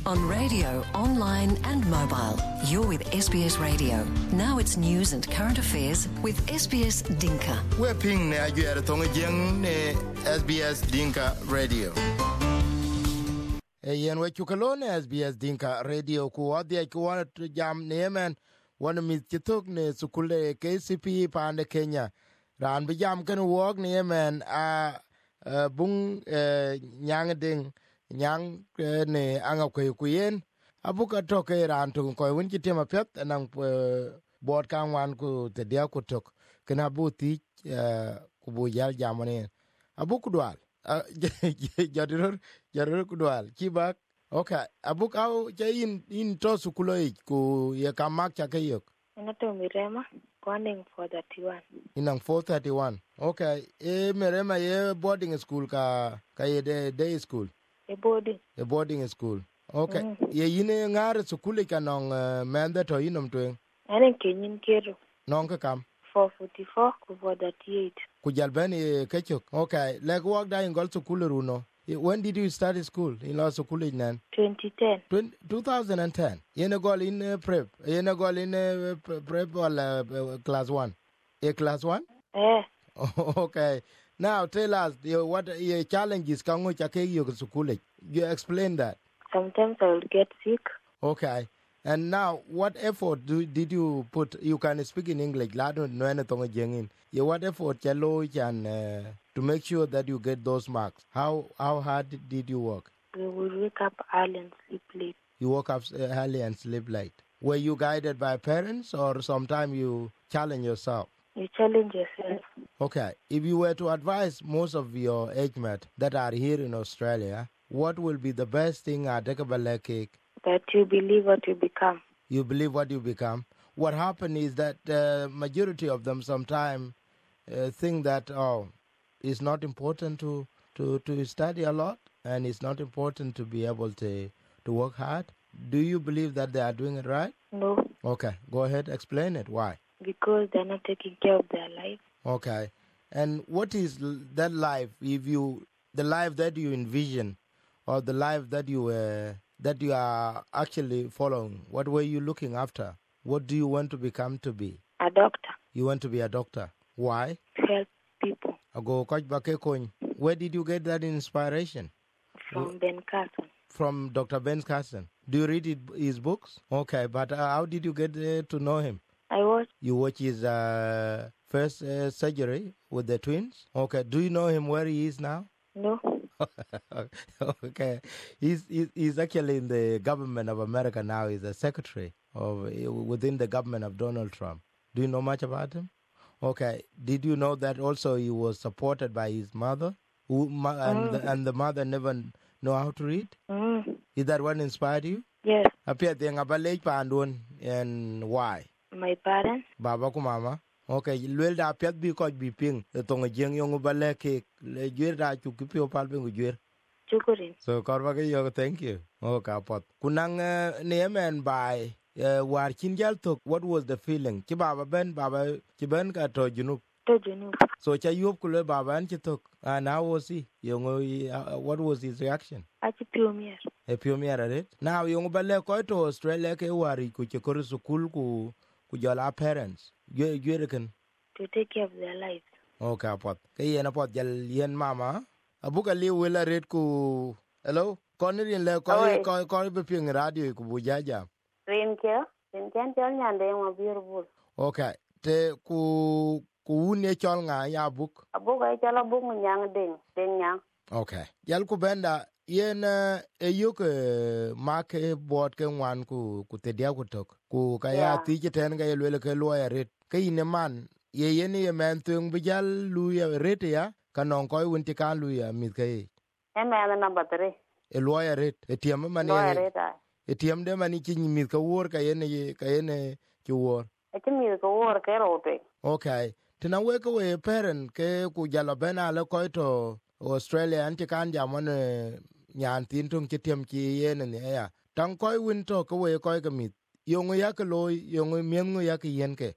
On radio, online and mobile. You're with SBS Radio. Now it's news and current affairs with SBS Dinka. We're ping ne ajuere tonga jeng ne SBS Dinka Radio. Yen we chukalone SBS Dinka Radio ku adhi ku wan jam nemen wan mit chitok ne sukule KCP pande Kenya. Ran bi jam kan wog nemen a bung nyang ding nyang ne anga ku yen abuka toke ran to ko won chitima pet nang bot kan wan ku te dia ku tok kana buti ku bu yal jamane abuku dwal jarir ku dwal kibak okay abuk au jain in to sukulo ku ye kamak cha kayok Nato Mirema going for 31 inang 431 okay Mirema ye boarding school ka ye day school a boarding school okay ye yine ngar sukuli kanong mende to inom twen ane kenyin kero nong ka kam 444 ku 438 ku jalbani kechok okay like walk da in gol sukuli runo. When did you start school in law school in 2010 2010 yene gol in prep yene gol in prep or class 1 class 1 okay now tell us what your challenges can you take you to school you explain that sometimes I will get sick okay and now what effort did you put you can speak in English lado no anything jengin you what effort chalo can to make sure that you get those marks how hard did you work we will wake up early and sleep late you woke up early and sleep late were you guided by parents or sometime you challenge yourself you challenge yourself okay if you were to advise most of your age mates that are here in Australia what will be the best thing at Dekabalekik that you believe what you become you believe what you become what happened is that majority of them sometimes think that it's not important to study a lot and it's not important to be able to work hard. Do you believe that they are doing it right? No. Okay, go ahead, explain it. Why? Because they're not taking care of their life. Okay. And what is that life the life that you envision or the life that you are actually following? What were you looking after? What do you want to become to be? A doctor. You want to be a doctor. Why? To help people. Where did you get that inspiration? From Ben Carson. From Dr. Ben Carson. Do you read his books? Okay, but how did you get to know him? I watched. You watch his first surgery with the twins? Okay, do you know him where he is now? No. Okay, he's actually in the government of America now. He's a secretary within the government of Donald Trump. Do you know much about him? Okay. Did you know that also he was supported by his mother? And the mother never know how to read? Is that what inspired you? Yes. And why? My parents. Baba ku mama. Okay. Lwel da piat bi ko bi ping. Tonga jeng yong bale ke le jwer da chu ki pio pal ping jwer. Chukurin. So korba ke yo thank you. Okay pot. Kunang nemen by war chinjal tok what was the feeling? Ki baba ben ka to junub. So cha yop kule baba an chitok and how was he? What was his reaction? Achi piomier. A piomier at it. Now yung bale ko to Australia ke wari ku chekor sukul ku jala parents. You reckon? To take care of their lives. Okay pot. Ke yen pot jal yen mama. Abuka li wela red ku hello? Konirin le ko be ping radio ku bujaja. Rin ken chol nyande ma beautiful. Okay. Te ku une chol nga ya buk. Abuk ay chala buk nyang ding nyang. Okay. Yal ku benda yen yuk mark board ke wan ku te dia ku tok. Ku ka ya ti ten ga yelwe ke lo ya ret. Ke ine man ye men tung bijal lu ya ret ya kanong ko un ti kan lu ya mit ke. Man number 3. E lo ya ret. E tiam man e tiam de man ki mit ka wor ka yene ki wor. E ti mit ka wor ke rote. Okay. Tina weke we parent ke ku jalo bena le ko to Australia anti kan jamon nyan tin tung kitiem ki yen ne ya tang ko win to ko we ko ke mit yong ya ke loy yong mien ya ke yen ke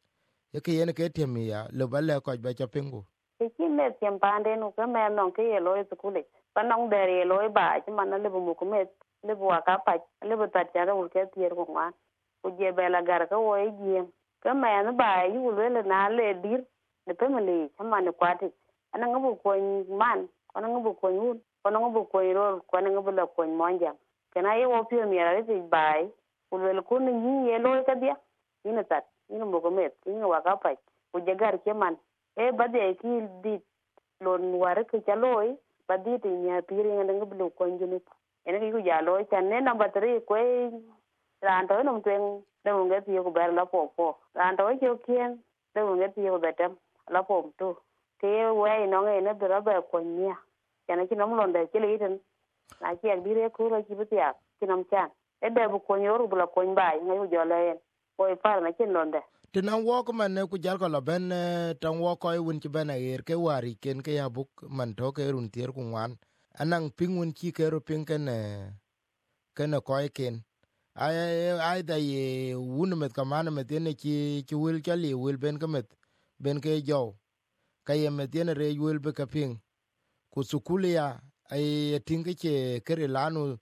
tiem ya le bale ko ba cha pingu Iki me tiempande no ke me non ke loy skule panong dere loy ba ci man le bu mu ko met le bu ka pa le bu tat ja ul ke tier ko ma ku je bela gar ka wo ji ka man ba yu le na le dir ne pemele chama ne kwati ana ngabu ko man ana ngabu ko yun ana ngabu ko ro ana ngabu la ko monja kana ye wo pio mi ara ti bai ku le ko ni ye loy ka dia ina tat ina mo ko met ina wa ka pa ku je gar ke man e ba de ki di lon war ke chaloy badi ti nya piri nga nga blu konjuni ene ki ku jalo channe number 3 ko ran to no twen de unge ti ku ber la popo ran to jo kien de unge ti ku betem la pom tu ke we no nge ne bra ba ko nya kana ki nom lon de chili ten na ki ak dire ku ro ki bitia ki nom chan e de bu ko nyoru bla ko ba nga ku jalo en ko par na kin lon de tinan wok man ne ku jal ko ben tan wo ko won ci ben ayer ke wari ken ke yabuk man to ke run tier ku wan anang pingun ci ke ro pin ken ko ken ai da ye wun met kamana met ne ci wil chali wil ben ke met ben ke jo kaye met ne re wil be ka pin ku sukulia ai tinga ke kere lanu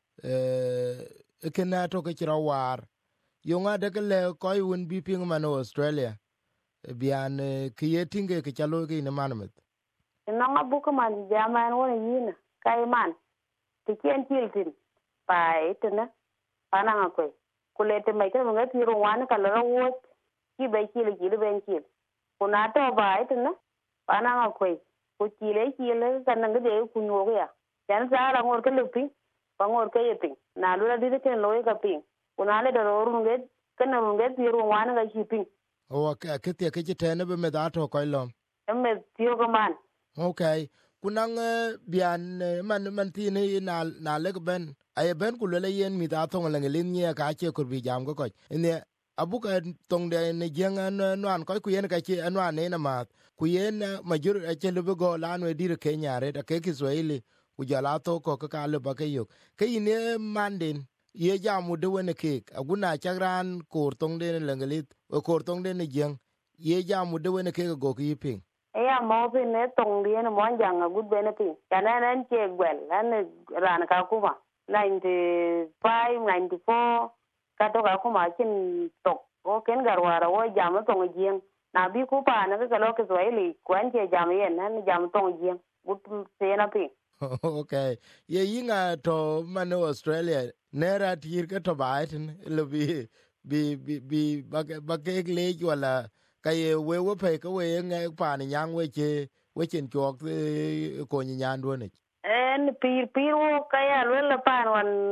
kena to ke rawar yonga de le koy won bi ping man Australia bian kiyetinge ke chalo ke ne manmet no ngabu ko man jaman wona yina kay man ti ken tiltin pai tena pana ngakwe kulete mai ka ngati ro wan ka lo wo ki be ki le ben ki kuna to bai tena pana ngakwe ku ki le kan ngade ku nyoga ya yan sa ra ngor ke lupi pa ngor ke yeti na lu ra di ke lo ka ping kuna le do ru nge kana nge ti ru wan ga shipping o ka ke te ke tene be me da to ko lo me tiyo ko man okay kunang bian man ti ne na le ben ay ben ku le yen mi da to le lin ye ka che kur bi jam ko ne abu ka tong de ne jeng no an ko ku yen ka che no an ne ma ku yen majur a che le go la no dir Kenya re da ke Kiswahili ku jala to ko ka le ba ke yo ke ne mandin ye jamu de wene ke aguna chagran ko tong de lengelit ko tong de ne jeng ye jamu de wene ke go ki ping ya mo bi ne tong de ne mo jang good benefit kana nan che gwel an ran ka kuma 95 94 ka to ka kuma kin to o ken garwara wo jam tong jeng na bi ku pa na ka lo ke Swahili kwan che jam yen nan jam tong jeng good se na pi okay ye yinga to man Australia nera tir ke to baitin le bi ba ke le wala kay we pe ko we nge pa ni yang we chen chok ko ni nyan do ne en pir wo kaya le pan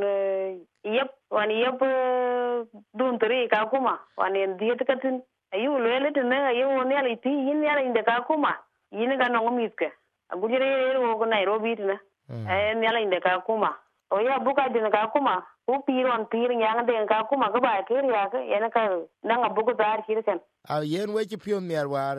yep dun tri ka kuma wan en diet ka tin ayu le tene ayu ne ali ti yin ya inde ka kuma yin ga no miske agujere wo ko Nairobi tene en ya inde ka kuma o ya buka din ka kuma u pir nyang den ka kuma ga ba ke ya ga en ka nanga buku dar kirken a yen we ti pion mer war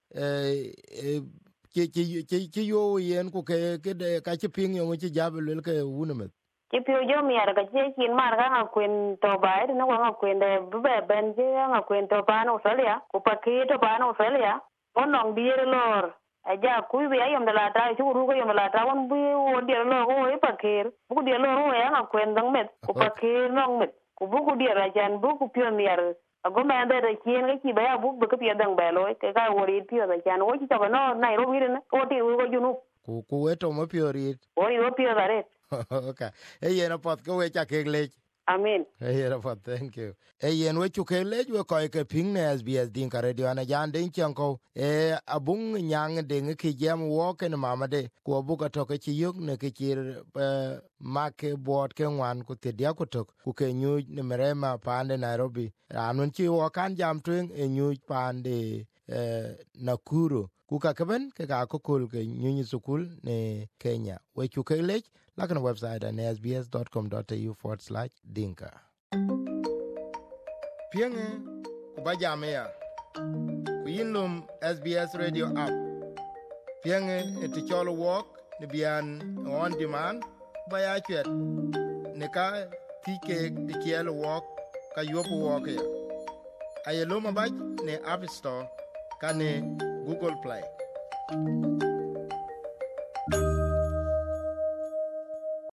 ki yo yen ku ke de ka ti ping yo ti jabel ke wunemet ki pio jo mi ara ka che kin mar ga kwen to ba no ga kwen de be ben je ga kwen to pa no Australia ku pa ki to pa no Australia onong biere lor aja ku bi ayam de la ta chu ru ko yam la ta won bi wo de lo ko e pa ker bu de lo ro ya ga kwen dang met ku pa ki nong met ku bu ku de ra jan bu ku pio mi ara ago me ande de kien ga ki ba ya bu ke pio dang ba lo ke ga wo ri pio da jan wo chi to no Nairobi ne ko ti wo junu ku eto mo pio ri wo pio da re okay yen pot ko we cha ke le amen yen pot thank you yen we chu ke le we ko ke ping ne SBS din ka radio na jan den chen ko abung nyang den ke jam wo ke mama de ko bu ka to ke chi yuk ne ke chi ma ke bot ke wan ku te dia ku to ku ke nyu ne merema pande Nairobi anun chi wo kan jam twen nyu pande Nakuru ku ka keben ke ka ko kul ke nyu sukul ne Kenya we chu ke le like on the website at sbs.com.au/dinka. Pienge kubajamea kuyinlum SBS radio app. Pienge eticholo walk ni bian on demand baya chet ne ka tike dikielo walk ka yopo walk ya. Ayeloma baj ne App Store ka ne Google Play.